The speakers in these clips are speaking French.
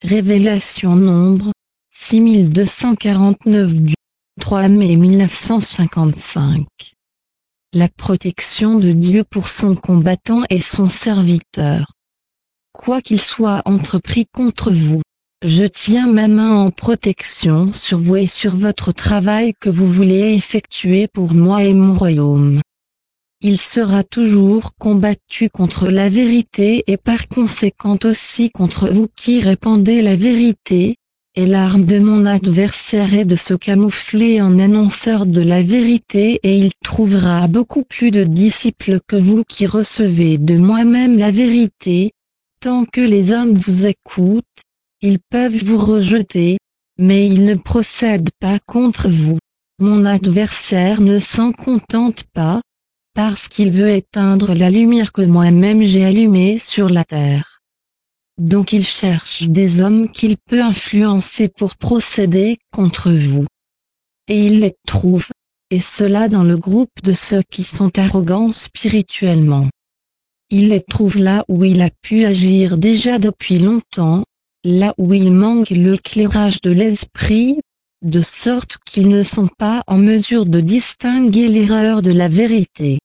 Révélation Nombre 6249 du 3 mai 1955. La protection de Dieu pour son combattant et son serviteur. Quoi qu'il soit entrepris contre vous, je tiens ma main en protection sur vous et sur votre travail que vous voulez effectuer pour moi et mon royaume. Il sera toujours combattu contre la vérité et par conséquent aussi contre vous qui répandez la vérité, et l'arme de mon adversaire est de se camoufler en annonceur de la vérité et il trouvera beaucoup plus de disciples que vous qui recevez de moi-même la vérité. Tant que les hommes vous écoutent, ils peuvent vous rejeter, mais ils ne procèdent pas contre vous. Mon adversaire ne s'en contente pas, parce qu'il veut éteindre la lumière que moi-même j'ai allumée sur la terre. Donc il cherche des hommes qu'il peut influencer pour procéder contre vous. Et il les trouve, et cela dans le groupe de ceux qui sont arrogants spirituellement. Il les trouve là où il a pu agir déjà depuis longtemps, là où il manque l'éclairage de l'esprit, de sorte qu'ils ne sont pas en mesure de distinguer l'erreur de la vérité.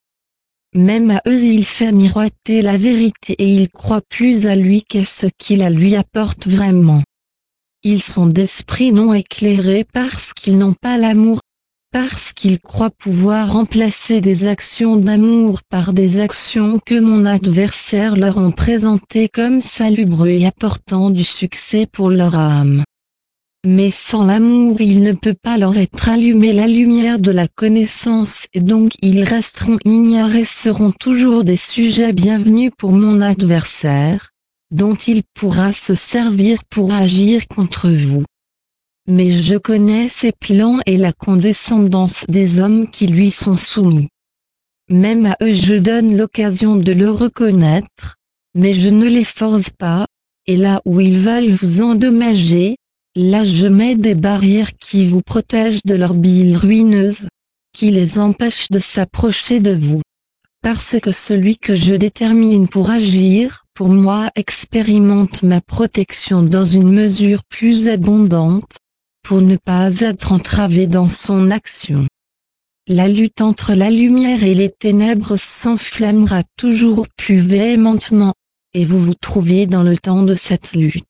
Même à eux il fait miroiter la vérité et ils croient plus à lui qu'à ce qu'il lui apporte vraiment. Ils sont d'esprit non éclairé parce qu'ils n'ont pas l'amour, parce qu'ils croient pouvoir remplacer des actions d'amour par des actions que mon adversaire leur ont présentées comme salubres et apportant du succès pour leur âme. Mais sans l'amour il ne peut pas leur être allumé la lumière de la connaissance et donc ils resteront ignorés et seront toujours des sujets bienvenus pour mon adversaire, dont il pourra se servir pour agir contre vous. Mais je connais ses plans et la condescendance des hommes qui lui sont soumis. Même à eux je donne l'occasion de le reconnaître, mais je ne les force pas, et là où ils veulent vous endommager, là je mets des barrières qui vous protègent de leurs billes ruineuses, qui les empêchent de s'approcher de vous. Parce que celui que je détermine pour agir, pour moi expérimente ma protection dans une mesure plus abondante, pour ne pas être entravé dans son action. La lutte entre la lumière et les ténèbres s'enflammera toujours plus véhémentement, et vous vous trouvez dans le temps de cette lutte.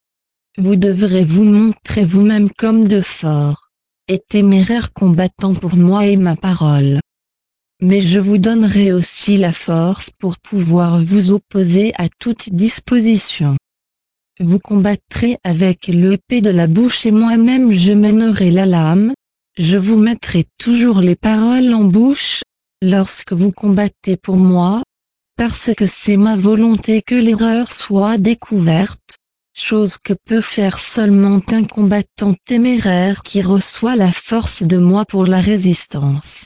Vous devrez vous montrer vous-même comme de forts et téméraires combattants pour moi et ma parole. Mais je vous donnerai aussi la force pour pouvoir vous opposer à toute disposition. Vous combattrez avec l'épée de la bouche et moi-même je mènerai la lame, je vous mettrai toujours les paroles en bouche, lorsque vous combattez pour moi, parce que c'est ma volonté que l'erreur soit découverte, chose que peut faire seulement un combattant téméraire qui reçoit la force de moi pour la résistance.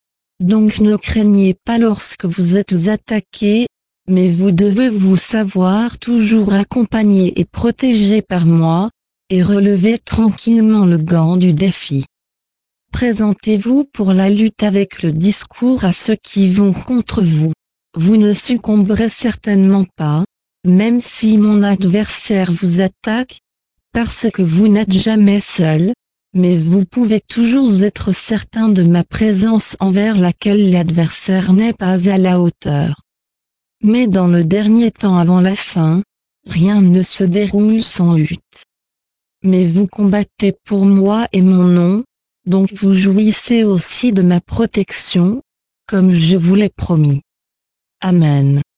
Donc ne craignez pas lorsque vous êtes attaqué, mais vous devez vous savoir toujours accompagné et protégé par moi, et relever tranquillement le gant du défi. Présentez-vous pour la lutte avec le discours à ceux qui vont contre vous. Vous ne succomberez certainement pas, même si mon adversaire vous attaque, parce que vous n'êtes jamais seul, mais vous pouvez toujours être certain de ma présence envers laquelle l'adversaire n'est pas à la hauteur. Mais dans le dernier temps avant la fin, rien ne se déroule sans lutte. Mais vous combattez pour moi et mon nom, donc vous jouissez aussi de ma protection, comme je vous l'ai promis. Amen.